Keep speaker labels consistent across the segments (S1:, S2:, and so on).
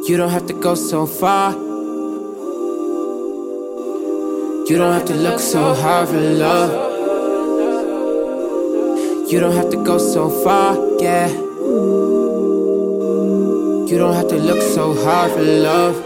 S1: You don't have to go so far. You don't have to look so hard for love. You don't have to go so far, yeah. You don't have to look so hard for love.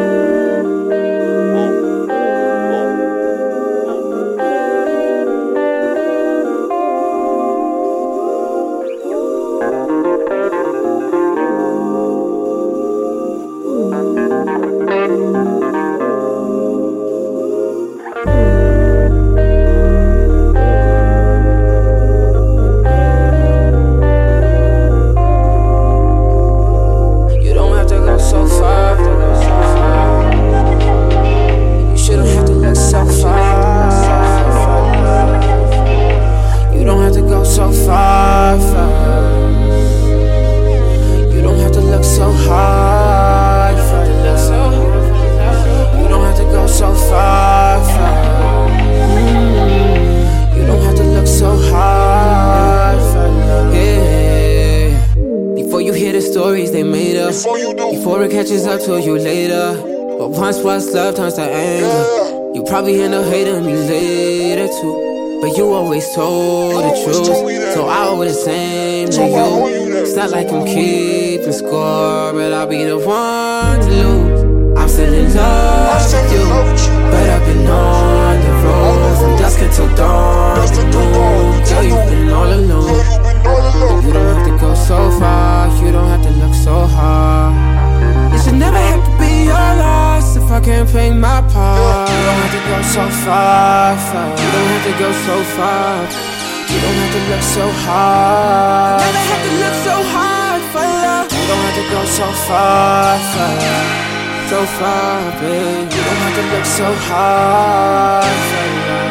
S1: Stories they made up before it catches up to you later. But once what's love turns to anger, you probably end up hating me later too. But you always told the truth, so I owe the same to you. It's not like I'm keeping score, but I'll be the one to lose. I'm still in love with you, but I've been on the road from dusk until dawn. Girl, you've been all alone. You don't have to go so far, you don't have to look so hard. It should never have to be your loss if I can't play my part. You don't have to go so far. You don't have to go so far. You don't have to look so hard. You never have to look so hard for love. You don't have to go so far, so far, babe. You don't have to look so hard for love.